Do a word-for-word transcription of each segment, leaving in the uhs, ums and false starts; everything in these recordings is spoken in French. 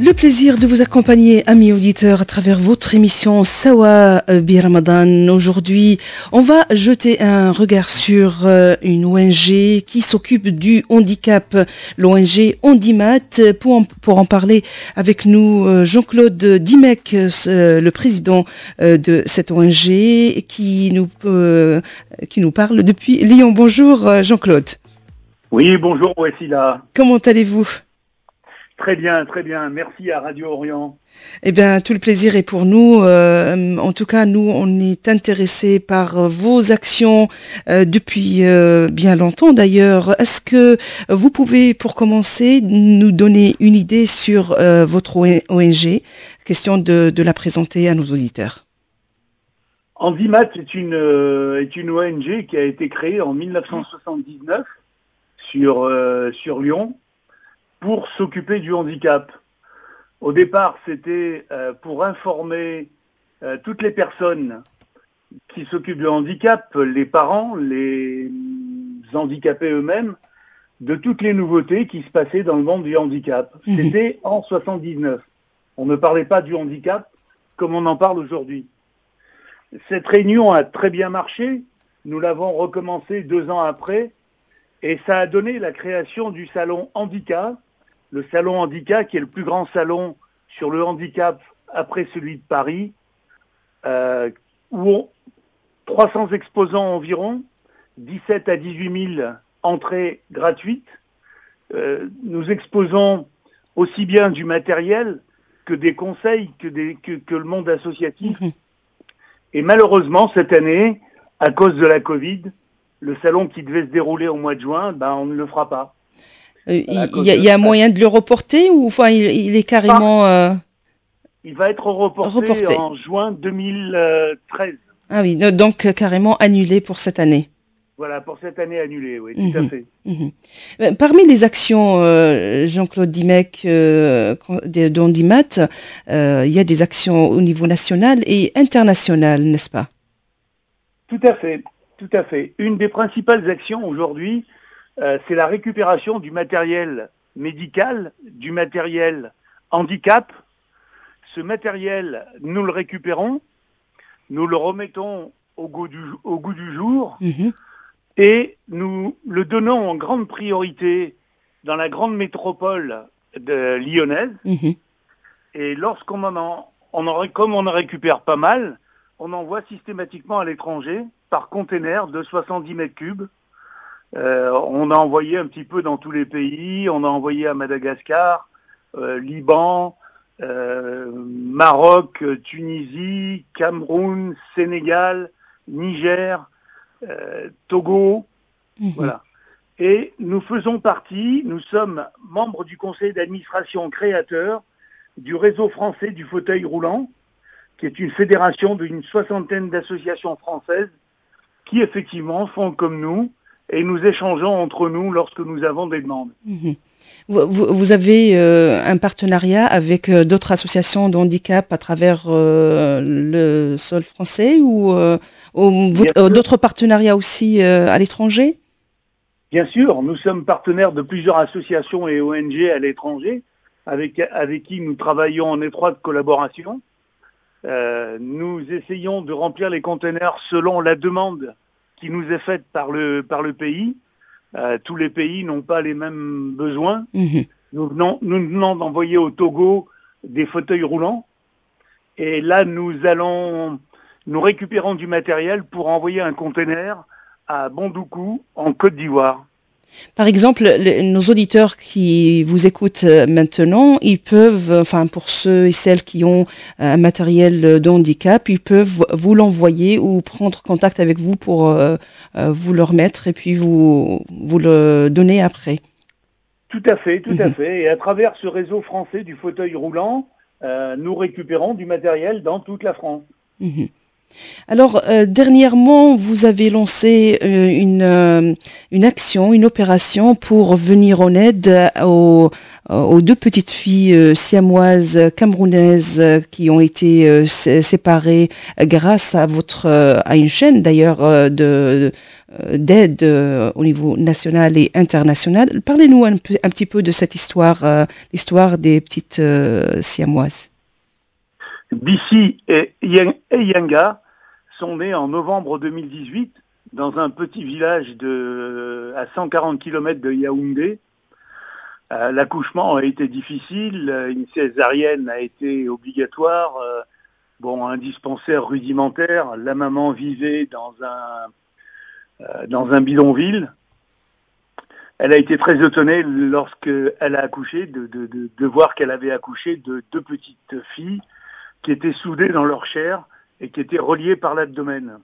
Le plaisir de vous accompagner, amis auditeurs, à travers votre émission Sawa bi Ramadan. Aujourd'hui, on va jeter un regard sur euh, une O N G qui s'occupe du handicap, l'O N G Handimat. Pour en, pour en parler avec nous, euh, Jean-Claude Dimec, euh, le président euh, de cette O N G, qui nous, euh, qui nous parle depuis Lyon. Bonjour euh, Jean-Claude. Oui, bonjour Wessila. Comment allez-vous ? Très bien, très bien. Merci à Radio Orient. Eh bien, tout le plaisir est pour nous. Euh, en tout cas, nous, on est intéressés par euh, vos actions euh, depuis euh, bien longtemps d'ailleurs. Est-ce que vous pouvez, pour commencer, nous donner une idée sur euh, votre O N G? Question de, de la présenter à nos auditeurs. Handimat est une, euh, est une O N G qui a été créée en mille neuf cent soixante-dix-neuf sur, euh, sur Lyon, pour s'occuper du handicap. Au départ, c'était euh, pour informer euh, toutes les personnes qui s'occupent du handicap, les parents, les handicapés eux-mêmes, de toutes les nouveautés qui se passaient dans le monde du handicap. Mmh. C'était en soixante-dix-neuf. On ne parlait pas du handicap comme on en parle aujourd'hui. Cette réunion a très bien marché. Nous l'avons recommencé deux ans après. Et ça a donné la création du salon Handicap, le salon Handicap qui est le plus grand salon sur le handicap après celui de Paris, euh, où on, trois cents exposants environ, dix-sept à dix-huit mille entrées gratuites. Euh, nous exposons aussi bien du matériel que des conseils, que, des, que, que le monde associatif. Mmh. Et malheureusement, cette année, à cause de la Covid, le salon qui devait se dérouler au mois de juin, ben, on ne le fera pas. Il y, y, y a moyen de le reporter ou enfin il, il est carrément... Euh... Il va être reporté, reporté en juin deux mille treize. Ah oui, donc carrément annulé pour cette année. Voilà, pour cette année annulée, oui, mmh, tout à fait. Mmh. Parmi les actions, euh, Jean-Claude Dimec, euh, de Handimat, euh, il y a des actions au niveau national et international, n'est-ce pas? Tout à fait, tout à fait. Une des principales actions aujourd'hui, Euh, c'est la récupération du matériel médical, du matériel handicap. Ce matériel, nous le récupérons, nous le remettons au goût du, au goût du jour mmh. et nous le donnons en grande priorité dans la grande métropole de lyonnaise. Mmh. Et lorsqu'on en, en, on en, comme on en récupère pas mal, on envoie systématiquement à l'étranger par container de soixante-dix mètres cubes. Euh, on a envoyé un petit peu dans tous les pays, on a envoyé à Madagascar, euh, Liban, euh, Maroc, Tunisie, Cameroun, Sénégal, Niger, euh, Togo, mmh. voilà. Et nous faisons partie, nous sommes membres du conseil d'administration créateur du réseau français du fauteuil roulant, qui est une fédération d'une soixantaine d'associations françaises qui effectivement font comme nous, et nous échangeons entre nous lorsque nous avons des demandes. Mmh. Vous, vous, vous avez euh, un partenariat avec euh, d'autres associations de handicap à travers euh, le sol français ou, euh, ou euh, d'autres partenariats aussi euh, à l'étranger? Bien sûr, nous sommes partenaires de plusieurs associations et O N G à l'étranger avec, avec qui nous travaillons en étroite collaboration. Euh, nous essayons de remplir les conteneurs selon la demande qui nous est faite par le, par le pays. Euh, tous les pays n'ont pas les mêmes besoins. Mmh. Nous venons, nous venons d'envoyer au Togo des fauteuils roulants. Et là, nous allons, nous récupérons du matériel pour envoyer un conteneur à Bondoukou, en Côte d'Ivoire. Par exemple, les, nos auditeurs qui vous écoutent maintenant, ils peuvent, enfin pour ceux et celles qui ont un matériel de handicap, ils peuvent vous l'envoyer ou prendre contact avec vous pour euh, vous le remettre et puis vous, vous le donner après. Tout à fait, tout mmh. à fait. Et à travers ce réseau français du fauteuil roulant, euh, nous récupérons du matériel dans toute la France. Mmh. Alors, euh, dernièrement, vous avez lancé euh, une, euh, une action, une opération pour venir en aide aux, aux deux petites filles euh, siamoises camerounaises euh, qui ont été euh, sé- séparées grâce à votre euh, à une chaîne d'ailleurs euh, de euh, d'aide euh, au niveau national et international. Parlez-nous un, peu- un petit peu de cette histoire, euh, l'histoire des petites euh, siamoises. Bissi et Yang- et Yanga sont nés en novembre deux mille dix-huit dans un petit village de, à cent quarante kilomètres de Yaoundé. Euh, l'accouchement a été difficile, une césarienne a été obligatoire, euh, bon, un dispensaire rudimentaire. La maman vivait dans un, euh, dans un bidonville. Elle a été très étonnée lorsqu'elle a accouché de, de, de, de voir qu'elle avait accouché de deux petites filles qui étaient soudées dans leur chair et qui étaient reliées par l'abdomen.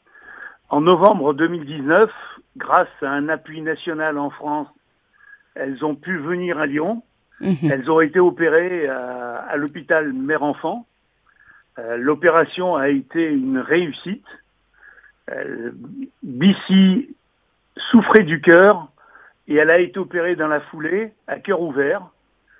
En novembre deux mille dix-neuf, grâce à un appui national en France, elles ont pu venir à Lyon. Mhm. Elles ont été opérées à, à l'hôpital Mère-Enfant. Euh, l'opération a été une réussite. Euh, Bissi souffrait du cœur et elle a été opérée dans la foulée, à cœur ouvert.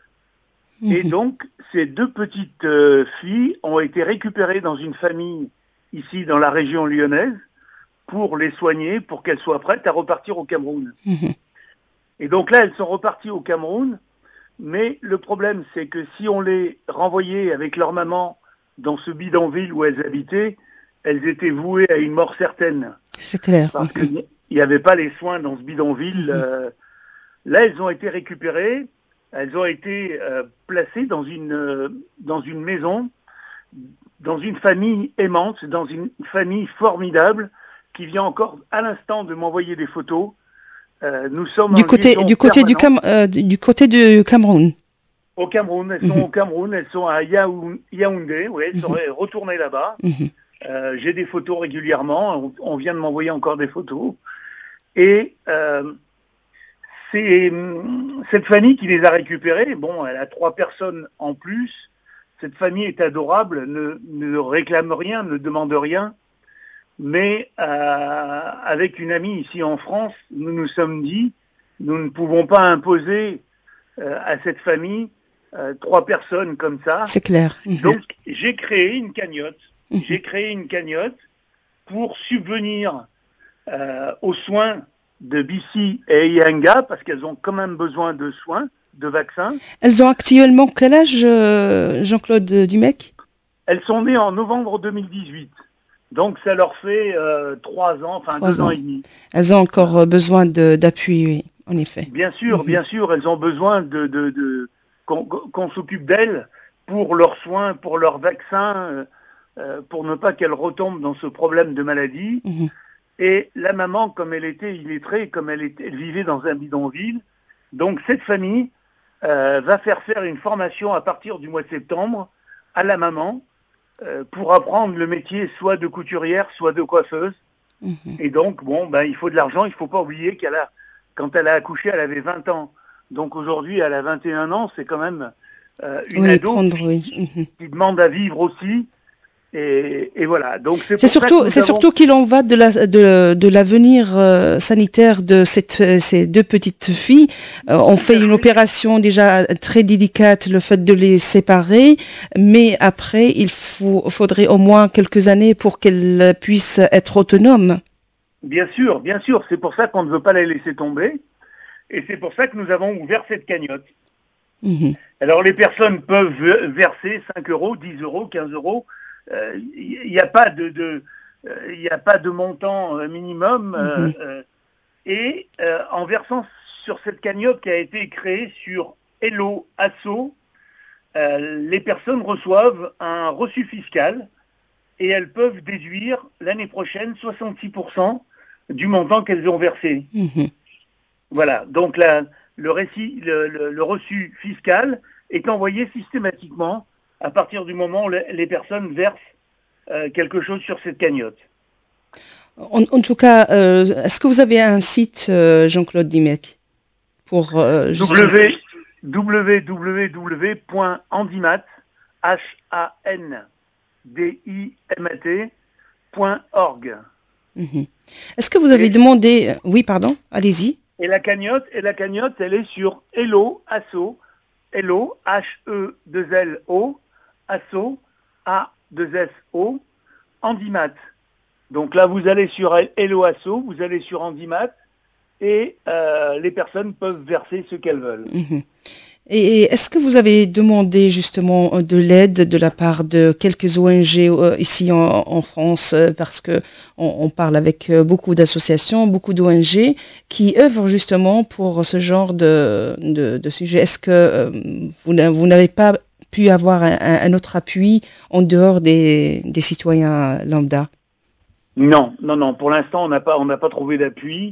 Mhm. Et donc, ces deux petites euh, filles ont été récupérées dans une famille ici dans la région lyonnaise pour les soigner, pour qu'elles soient prêtes à repartir au Cameroun. Mhm. Et donc là, elles sont reparties au Cameroun, mais le problème, c'est que si on les renvoyait avec leur maman dans ce bidonville où elles habitaient, elles étaient vouées à une mort certaine, C'est clair. parce Mhm. qu'il n'y avait pas les soins dans ce bidonville. Mhm. Euh, là, elles ont été récupérées, elles ont été euh, placées dans une, euh, dans une maison, dans une famille aimante, dans une famille formidable, qui vient encore à l'instant de m'envoyer des photos. Euh, nous sommes Du en côté, liaison du côté du, permanente. Cam- euh, du du côté du Cameroun. Au Cameroun, elles sont Mhm. au Cameroun, elles sont à Yaoun- Yaoundé, oui, elles Mhm. seraient retournées là-bas. Mhm. Euh, j'ai des photos régulièrement, on, on vient de m'envoyer encore des photos. Et euh, c'est hum, cette famille qui les a récupérées. Bon, elle a trois personnes en plus. Cette famille est adorable, ne, ne réclame rien, ne demande rien. Mais euh, avec une amie ici en France, nous nous sommes dit, nous ne pouvons pas imposer euh, à cette famille euh, trois personnes comme ça. C'est clair. Mhm. Donc j'ai créé une cagnotte. Mhm. J'ai créé une cagnotte pour subvenir euh, aux soins de Bissi et Yanga, parce qu'elles ont quand même besoin de soins, de vaccins. Elles ont actuellement quel âge, euh, Jean-Claude Dumecq? Elles sont nées en novembre deux mille dix-huit. Donc ça leur fait euh, trois ans, enfin Trois deux ans ans. et demi. Elles ont encore euh, besoin de- d'appui, oui, en effet. Bien sûr, Mhm. bien sûr, elles ont besoin de, de, de qu'on qu'on s'occupe d'elles pour leurs soins, pour leurs vaccins, euh, euh, pour ne pas qu'elles retombent dans ce problème de maladie. Mhm. Et la maman, comme elle était illettrée, comme elle, était, elle vivait dans un bidonville, donc cette famille euh, va faire faire une formation à partir du mois de septembre à la maman euh, pour apprendre le métier soit de couturière, soit de coiffeuse. Mhm. Et donc, bon, ben, il faut de l'argent, il ne faut pas oublier qu'elle a, quand elle a accouché, elle avait vingt ans. Donc aujourd'hui, elle a vingt et un ans, c'est quand même euh, une Oui, ado prendre, qui, oui. qui- Mhm. qui demande à vivre aussi. Et, et voilà, donc c'est C'est pour ça que surtout, nous c'est avons... surtout qu'il en va de la, de, de l'avenir euh, sanitaire de cette, euh, ces deux petites filles. Euh, on Tout fait à une fait. opération déjà très délicate, le fait de les séparer, mais après, il faut, faudrait au moins quelques années pour qu'elles puissent être autonomes. Bien sûr, bien sûr, c'est pour ça qu'on ne veut pas les laisser tomber. Et c'est pour ça que nous avons ouvert cette cagnotte. Mhm. Alors les personnes peuvent ve- verser cinq euros, dix euros, quinze euros. Il n'y a pas de, de euh, il n'y a pas de montant euh, minimum. euh, Mhm. euh, et euh, en versant sur cette cagnotte qui a été créée sur Hello Asso, euh, les personnes reçoivent un reçu fiscal et elles peuvent déduire l'année prochaine soixante-six pour cent du montant qu'elles ont versé. Mhm. Voilà, donc la, le, récit, le, le- le reçu fiscal est envoyé systématiquement à partir du moment où le- les personnes versent euh, quelque chose sur cette cagnotte. En, en tout cas, euh, est-ce que vous avez un site, euh, Jean-Claude Dimec, pour euh, justement... W- www.handimat, H A N D I M A T, point org. Mmh. Est-ce que vous avez et, demandé... Oui, pardon, allez-y. Et la cagnotte, et la cagnotte, elle est sur Hello Asso, Hello, H E deux L O, Asso, A deux S O, Handimat. Donc là, vous allez sur Hello Asso, vous allez sur Handimat, et euh, les personnes peuvent verser ce qu'elles veulent. Mmh. Et est-ce que vous avez demandé justement de l'aide de la part de quelques O N G ici en, en France, parce que on, on parle avec beaucoup d'associations, beaucoup d'O N G qui œuvrent justement pour ce genre de, de, de sujet. Est-ce que vous, vous n'avez pas pu avoir un, un autre appui en dehors des, des citoyens lambda? Non, non, non. Pour l'instant, on n'a pas, on n'a pas trouvé d'appui.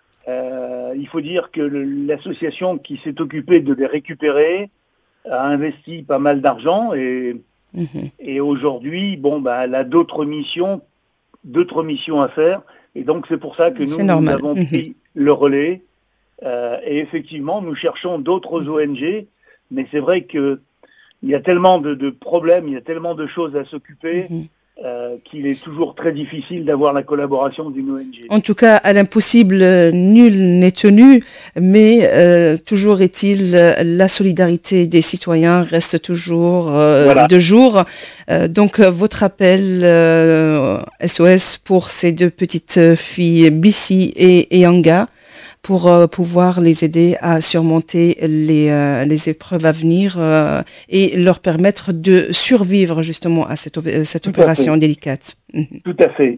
Euh, il faut dire que le, l'association qui s'est occupée de les récupérer a investi pas mal d'argent et, mmh. et aujourd'hui, bon, bah, elle a d'autres missions, d'autres missions à faire. Et donc, c'est pour ça que nous, nous avons mmh. pris le relais. Euh, et effectivement, nous cherchons d'autres mmh. O N G. Mais c'est vrai qu'il y a tellement de, de problèmes, il y a tellement de choses à s'occuper. Mmh. Euh, qu'il est toujours très difficile d'avoir la collaboration d'une O N G. En tout cas, à l'impossible, nul n'est tenu, mais euh, toujours est-il, la solidarité des citoyens reste toujours euh, voilà. de jour. Euh, donc, votre appel euh, S O S pour ces deux petites filles, Bissi et, et Anga, pour euh, pouvoir les aider à surmonter les, euh, les épreuves à venir euh, et leur permettre de survivre justement à cette, op- cette opération délicate. Tout à fait.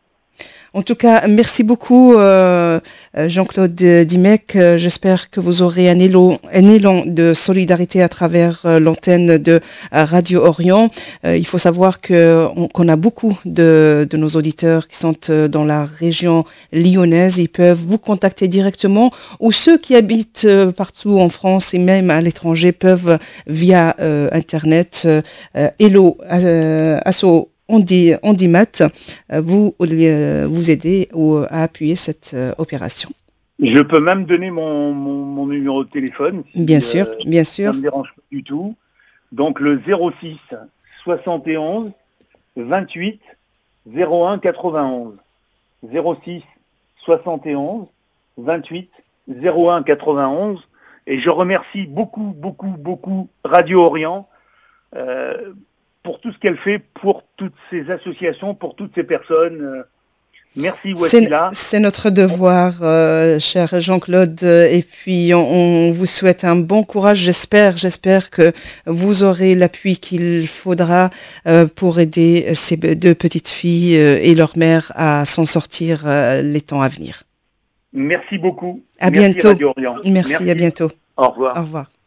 En tout cas, merci beaucoup euh, Jean-Claude Dimec. J'espère que vous aurez un élan, un élan de solidarité à travers euh, l'antenne de euh, Radio Orient. Euh, il faut savoir que, on, qu'on a beaucoup de, de nos auditeurs qui sont euh, dans la région lyonnaise. Ils peuvent vous contacter directement, ou ceux qui habitent euh, partout en France et même à l'étranger peuvent via euh, Internet euh, Hello euh, Asso Handimat, vous, vous aider à appuyer cette opération. Je peux même donner mon, mon, mon numéro de téléphone. Si bien sûr, euh, bien sûr. Ça ne me dérange pas du tout. Donc le zéro six soixante et onze vingt-huit zéro un quatre-vingt-onze. zéro six soixante et onze vingt-huit zéro un quatre-vingt-onze. Et je remercie beaucoup, beaucoup, beaucoup Radio Orient euh, pour tout ce qu'elle fait pour toutes ces associations, pour toutes ces personnes. Merci Wassila. C'est, c'est notre devoir, euh, cher Jean-Claude, et puis on, on vous souhaite un bon courage. J'espère, j'espère que vous aurez l'appui qu'il faudra euh, pour aider ces deux petites filles euh, et leur mère à s'en sortir euh, les temps à venir. Merci beaucoup. À Merci bientôt. Radio Orient. Merci, Merci, à bientôt. Au revoir. Au revoir.